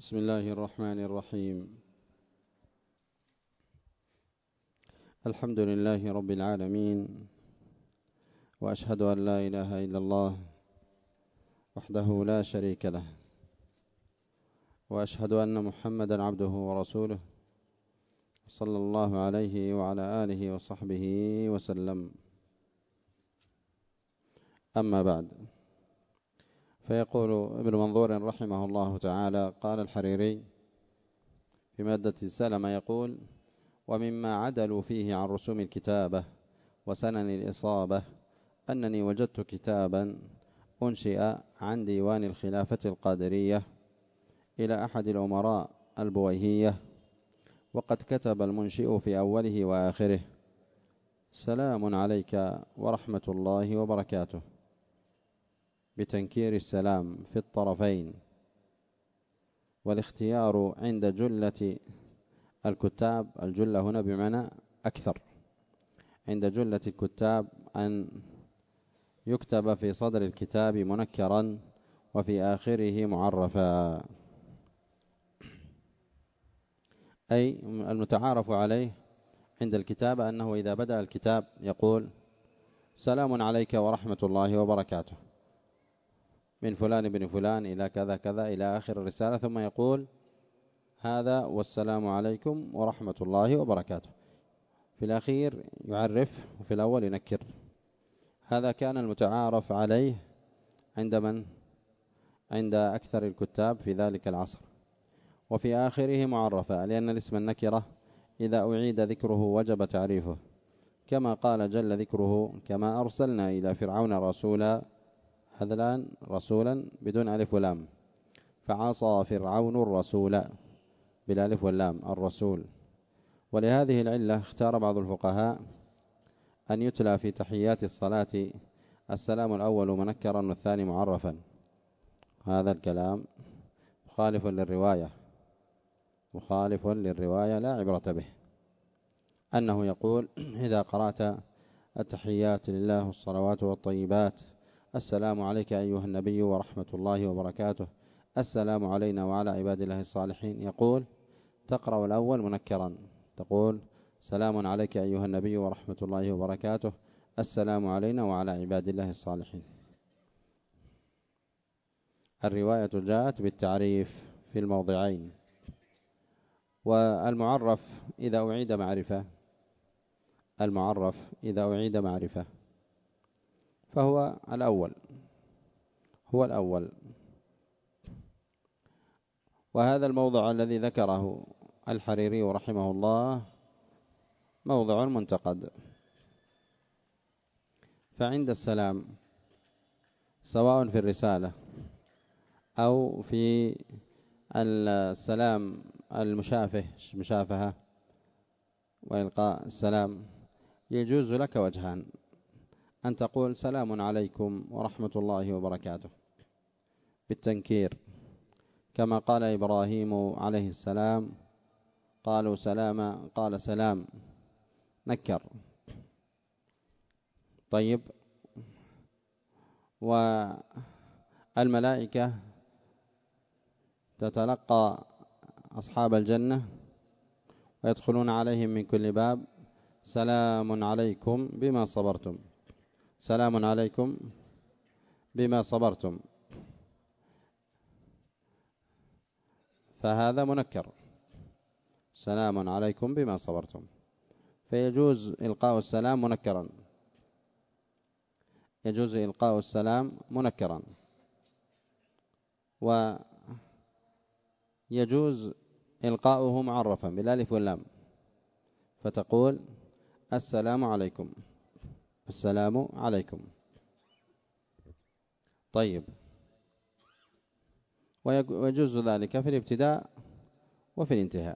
بسم الله الرحمن الرحيم. الحمد لله رب العالمين، وأشهد أن لا إله إلا الله وحده لا شريك له، وأشهد أن محمدا عبده ورسوله صلى الله عليه وعلى آله وصحبه وسلم. أما بعد، فيقول ابن منظور رحمه الله تعالى: قال الحريري في مادة السلم يقول: ومما عدلوا فيه عن رسوم الكتابة وسنن الإصابة أنني وجدت كتابا أنشئ عن ديوان الخلافة القادرية إلى أحد الأمراء البويهية، وقد كتب المنشئ في أوله وآخره: سلام عليك ورحمة الله وبركاته، بتنكير السلام في الطرفين، والاختيار عند جلة الكتاب، الجلة هنا بمعنى أكثر، عند جلة الكتاب أن يكتب في صدر الكتاب منكرا وفي آخره معرفا، أي المتعارف عليه عند الكتابة أنه إذا بدأ الكتاب يقول: سلام عليك ورحمة الله وبركاته من فلان بن فلان إلى كذا كذا إلى آخر الرسالة، ثم يقول: هذا والسلام عليكم ورحمة الله وبركاته. في الأخير يعرف وفي الأول ينكر. هذا كان المتعارف عليه عند أكثر الكتاب في ذلك العصر. وفي آخره معرفة، لأن الاسم النكرة إذا أعيد ذكره وجب تعريفه، كما قال جل ذكره: كما أرسلنا إلى فرعون رسولا بدون ألف ولام، فعصى فرعون الرسول بالألف واللام، الرسول. ولهذه العلة اختار بعض الفقهاء أن يتلى في تحيات الصلاة السلام الأول منكرا والثاني معرفا. هذا الكلام مخالف للرواية لا عبرة به، أنه يقول: إذا قرأت التحيات لله والصلوات والطيبات: السلام عليك أيها النبي ورحمة الله وبركاته، السلام علينا وعلى عباد الله الصالحين، يقول تقرأ الأول منكرا، تقول: سلام عليك أيها النبي ورحمة الله وبركاته، السلام علينا وعلى عباد الله الصالحين. الرواية جاءت بالتعريف في الموضعين. والمعرف إذا أعيد معرفة فهو الأول. وهذا الموضع الذي ذكره الحريري رحمه الله موضع منتقد. فعند السلام سواء في الرسالة أو في السلام المشافهة وإلقاء السلام، يجوز لك وجهان: أن تقول: سلام عليكم ورحمة الله وبركاته بالتنكير، كما قال إبراهيم عليه السلام: قالوا سلاما، قال سلام، نكر. طيب. والملائكة تتلقى أصحاب الجنة ويدخلون عليهم من كل باب: سلام عليكم بما صبرتم، سلام عليكم بما صبرتم. فهذا منكر: سلام عليكم بما صبرتم، فيجوز إلقاء السلام منكرا، ويجوز إلقاؤه معرفا بالالف واللام، فتقول: السلام عليكم، السلام عليكم. طيب. ويجوز ذلك في الابتداء وفي الانتهاء،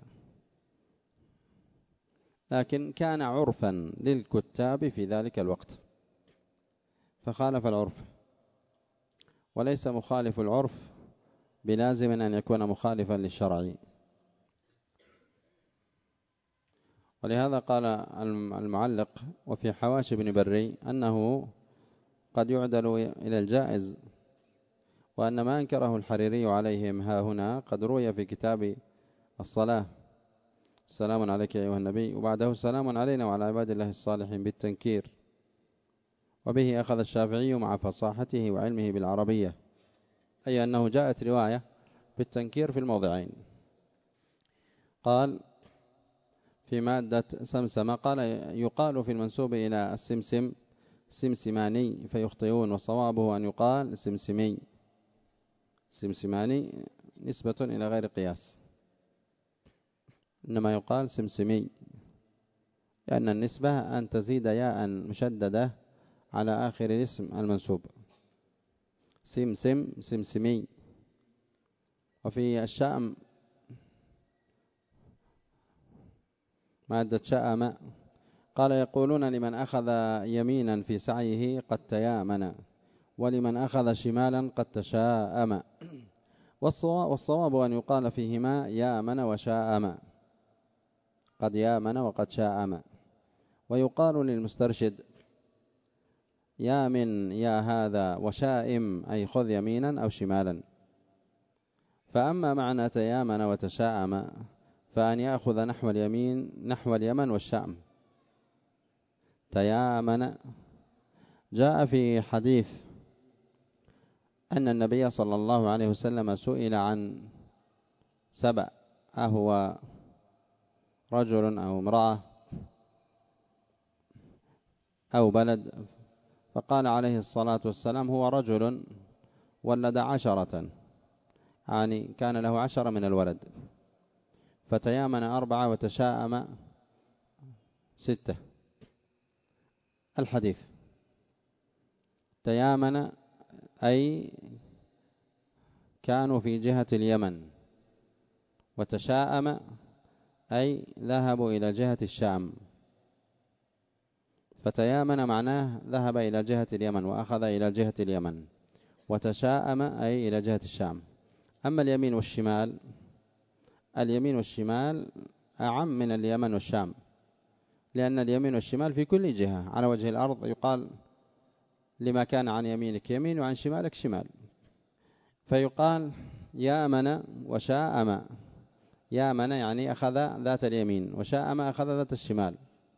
لكن كان عرفا للكتاب في ذلك الوقت فخالف العرف، وليس مخالف العرف بلازم أن يكون مخالفا للشرع. ولهذا قال المعلق: وفي حواشي بن بري أنه قد يعدل إلى الجائز وأن ما أنكره الحريري عليهم ها هنا قد روي في كتاب الصلاة: السلام عليك يا أيها النبي، وبعده السلام علينا وعلى عباد الله الصالحين بالتنكير. وبه أخذ الشافعي مع فصاحته وعلمه بالعربية، أي أنه جاءت رواية بالتنكير في الموضعين. قال في مادة سمسمة، قال يقال في المنسوب إلى السمسم سمسماني فيخطئون، وصوابه أن يقال سمسمي. سمسماني نسبة إلى غير قياس، إنما يقال سمسمي، لأن النسبة أن تزيد ياء مشددة على آخر الاسم المنسوب. سمسم سمسمي. وفي الشأم مادة شأم، قال يقولون لمن أخذ يمينا في سعيه قد تيامن، ولمن أخذ شمالا قد تشاءم. والصواب أن يقال فيهما يامن وشاءم، قد يامن وقد شاءم. ويقال للمسترشد يامن يا هذا، وشائم أي خذ يمينا أو شمالا. فأما معنى تيامن وتشاءم فأن يأخذ نحو اليمين نحو اليمن والشام. تيامن جاء في حديث أن النبي صلى الله عليه وسلم سئل عن سبأ، أهو رجل أو امرأة أو بلد؟ فقال عليه الصلاة والسلام هو رجل ولد 10، يعني كان له 10 من الولد. فتيامن 4 وتشاءم 6. الحديث تيامن أي كانوا في جهة اليمن، وتشاءم أي ذهبوا إلى جهة الشام. فتيامن معناه ذهب إلى جهة اليمن وأخذ إلى جهة اليمن، وتشاءم أي إلى جهة الشام. أما اليمين والشمال، اليمين والشمال أعم من اليمن والشام، لأن اليمين والشمال في كل جهة على وجه الأرض. يقال لما كان عن يمينك يمين وعن شمالك شمال. فيقال يامن وشاءم. يامن يعني أخذ ذات اليمين، وشاءم أخذ ذات الشمال.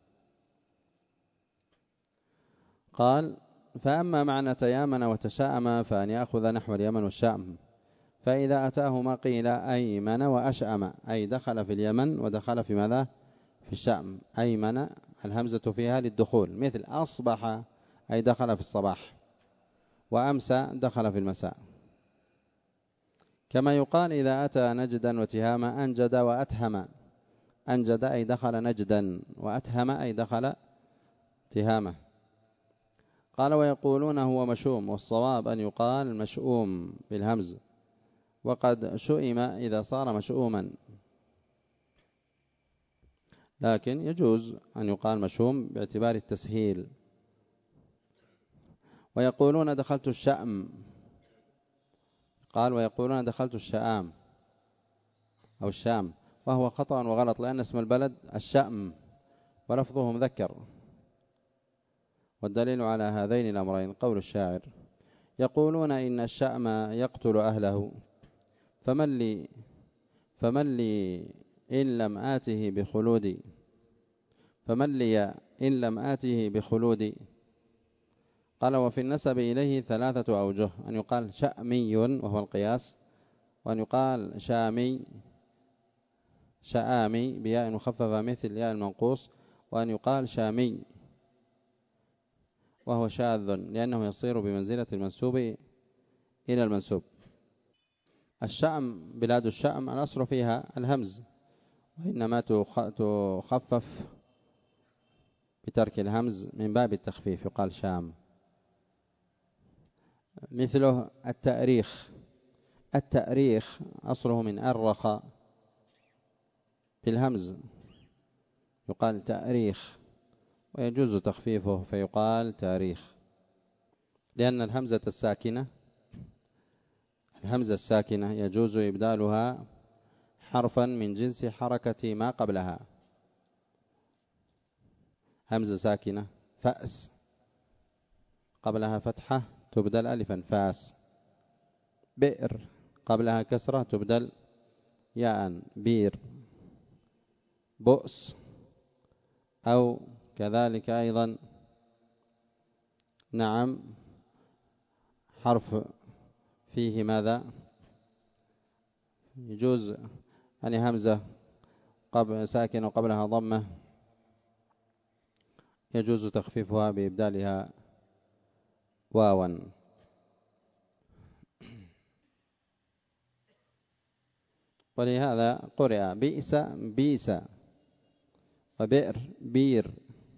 قال فأما معنى تيامن وتشاءم فأن يأخذ نحو اليمن والشام، فإذا أتاه ما قيل أيمن وأشأم، أي دخل في اليمن ودخل في ماذا؟ في الشام. أيمن الهمزة فيها للدخول، مثل أصبح أي دخل في الصباح، وأمسى دخل في المساء. كما يقال إذا أتى نجدا وتهاما أنجد وأتهم. أنجد أي دخل نجدا، وأتهم أي دخل تهامة. قال ويقولون هو مشؤوم، والصواب أن يقال مشؤوم بالهمز، وقد شؤم إذا صار مشؤوما، لكن يجوز أن يقال مشؤوم باعتبار التسهيل. ويقولون دخلت الشأم، قال ويقولون دخلت الشآم أو الشام، وهو خطأ وغلط، لأن اسم البلد الشأم ولفظه مذكر. والدليل على هذين الأمرين قول الشاعر: يقولون إن الشأم يقتل أهله، فمن لي إن لم آته بخلودي، فمن لي إن لم آته بخلودي. قال وفي النسب إليه 3 أوجه: أن يقال شأمي وهو القياس، وأن يقال شامي شآمي بياء مخففة مثل ياء المنقوص، وأن يقال شامي وهو شاذ لأنه يصير بمنزلة المنسوب إلى المنسوب. الشأم بلاد الشأم الأصل فيها الهمز، وإنما تخفف بترك الهمز من باب التخفيف، يقال شام. مثله التأريخ. التأريخ أصله من أرخ بالهمز، يقال تأريخ، ويجوز تخفيفه فيقال تاريخ، لأن الهمزة الساكنة يجوز إبدالها حرفا من جنس حركة ما قبلها. همزة ساكنة فأس قبلها فتحة تبدل ألفا فاس، بئر قبلها كسرة تبدل ياء بير. بؤس أو كذلك أيضا نعم حرف فيه ماذا يجوز يعني همزة قبل ساكن وقبلها ضمة يجوز تخفيفها بإبدالها واوا. ولهذا قرئ بئس بيس وبئر بير.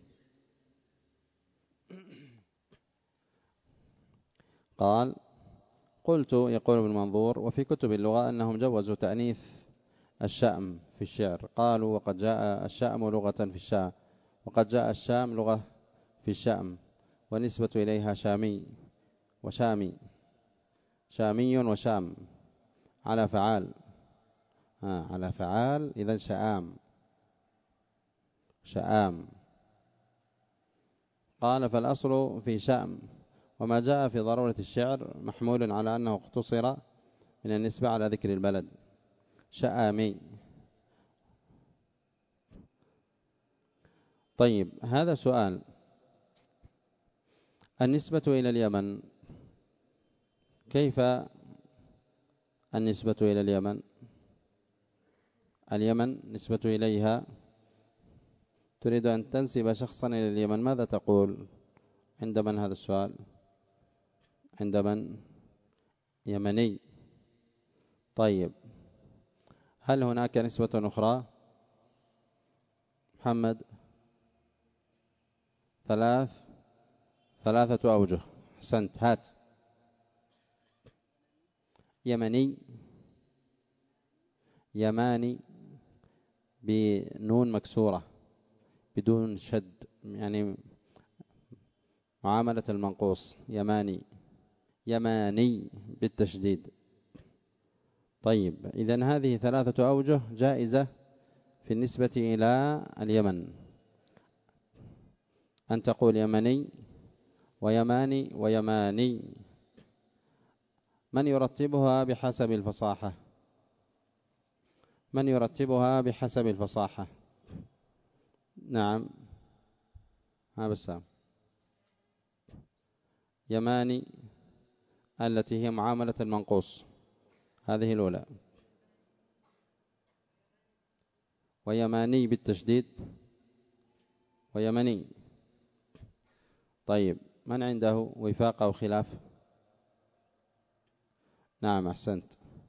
قال قلت يقول ابن منظور وفي كتب اللغة أنهم جوزوا تأنيث الشأم في الشعر. قالوا وقد جاء الشأم لغة في الشام وقد جاء الشام لغة في الشأم ونسبة إليها شامي وشامي شامي وشام على فعال على فعال إذن شآم شآم. قال فالأصل في شأم وما جاء في ضرورة الشعر محمول على أنه اقتصر من النسبة على ذكر البلد شآمي. طيب هذا سؤال النسبة إلى اليمن كيف النسبة إلى اليمن؟ اليمن نسبة إليها تريد أن تنسب شخصا إلى اليمن ماذا تقول عند من هذا السؤال؟ عند من؟ يمني. طيب هل هناك نسبة أخرى؟ محمد ثلاثة أوجه. أحسنت هات. يمني يماني بنون مكسورة بدون شد يعني معاملة المنقوص يماني يماني بالتشديد. طيب إذن هذه ثلاثة أوجه جائزة في النسبة إلى اليمن أن تقول يمني ويماني ويماني. من يرتبها بحسب الفصاحة؟ من يرتبها بحسب الفصاحة؟ نعم بسام. يماني التي هي معاملة المنقوص هذه الأولى ويماني بالتشديد ويمني. طيب من عنده وفاق أو خلاف؟ نعم أحسنت.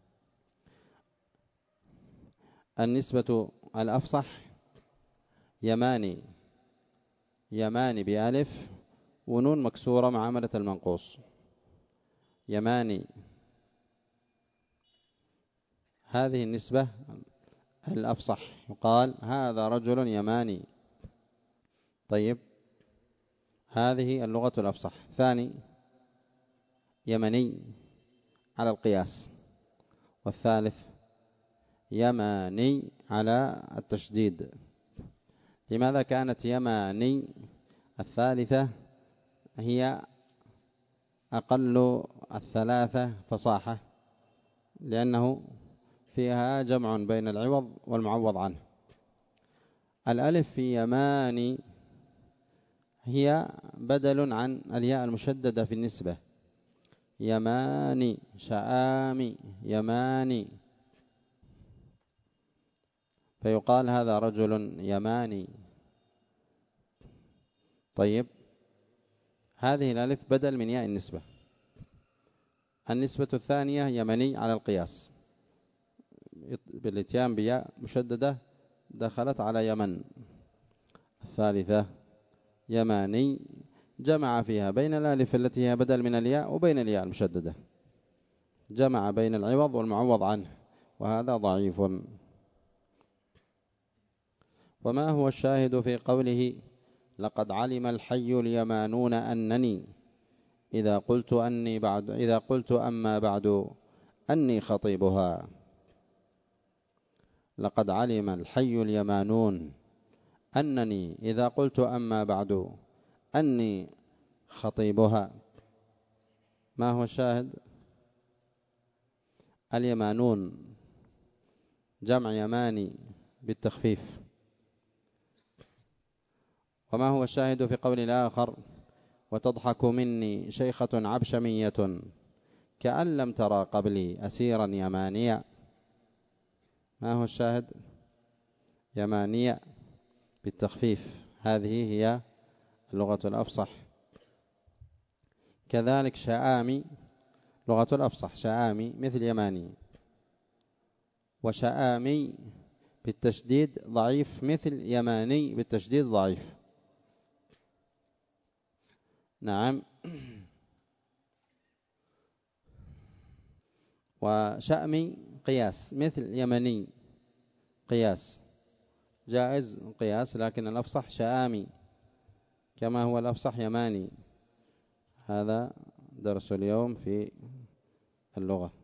النسبة الأفصح يماني يماني بألف ونون مكسورة معاملة المنقوص يماني. هذه النسبة الأفصح يقال هذا رجل يماني. طيب هذه اللغة الأفصح. ثاني يمني على القياس. والثالث يماني على التشديد. لماذا كانت يماني الثالثة هي أقل الثلاثة فصاحة؟ لأنه فيها جمع بين العوض والمعوض عنه. الألف في يماني هي بدل عن الياء المشددة في النسبة يماني شآمي يماني فيقال هذا رجل يماني. طيب هذه الألف بدل من ياء النسبة. النسبة الثانية يمني على القياس بالاتيان بياء مشددة دخلت على يمن. الثالثة يماني جمع فيها بين الألف التي هي بدل من الياء وبين الياء المشددة جمع بين العوض والمعوض عنه وهذا ضعيف. وما هو الشاهد في قوله لقد علم الحي اليمانون أنني إذا قلت أما بعد أني خطيبها؟ لقد علم الحي اليمانون أنني إذا قلت أما بعد أني خطيبها. ما هو الشاهد؟ اليمانون جمع يماني بالتخفيف. وما هو الشاهد في قول الآخر وتضحك مني شيخة عبشمية كأن لم ترى قبلي أسيرا يمانيا؟ ما هو الشاهد؟ يمانيا بالتخفيف، هذه هي اللغة الأفصح. كذلك شآمي لغة الأفصح، شآمي مثل يماني، وشآمي بالتشديد ضعيف مثل يماني بالتشديد ضعيف. نعم. وشأمي قياس مثل يمني، قياس جائز قياس، لكن الأفصح شآمي كما هو الأفصح يماني. هذا درس اليوم في اللغة.